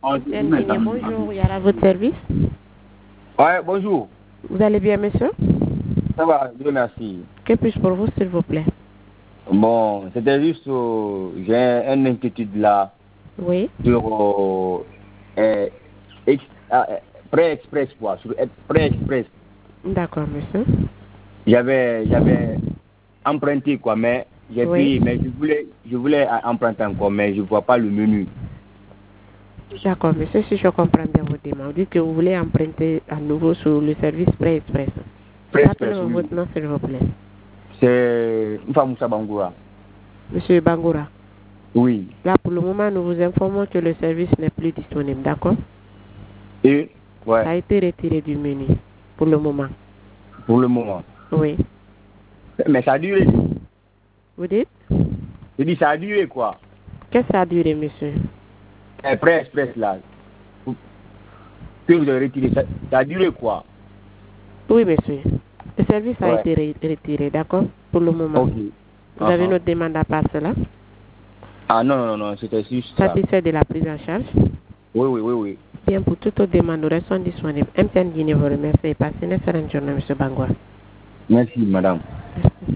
MTN Guinée, bonjour, il y a votre service. Ouais, bonjour. Vous allez bien, monsieur? Ça va, Dieu merci. Que puis-je pour vous, s'il vous plaît? Bon, c'était juste, j'ai une inquiétude là. Oui. Sur Prêt Express, quoi. Sur Prêt Express. D'accord, monsieur. J'avais emprunté, quoi, mais j'ai Oui. payé, mais je voulais emprunter encore, mais je ne vois pas le menu. D'accord, monsieur, si je comprends bien votre demande, vous dites que vous voulez emprunter à nouveau sur le service Prêt Express. Prêt Express, Rappelez-moi oui. votre nom, s'il vous plaît. C'est Moussa Bangoura. Monsieur Bangoura. Oui. Là, pour le moment, nous vous informons que le service n'est plus disponible, d'accord? Et ouais. Ça a été retiré du menu, pour le moment. Pour le moment. Oui. Mais ça a duré. Vous dites? Je dis ça a duré, quoi. Qu'est-ce que ça a duré, monsieur? Prêt Express, là. Que vous avez retiré, ça a duré, quoi. Oui, monsieur. Le service a Ouais. été retiré, d'accord? Pour le moment. Ok. Vous avez notre demande à part cela? Ah non, c'était juste ça. Satisfait de la prise en charge? Oui. Bien, pour toute autre demande, nous restons disponibles. MTN Guinée vous remercie et passez une excellente journée, monsieur Bangoura. Merci, madame. Merci.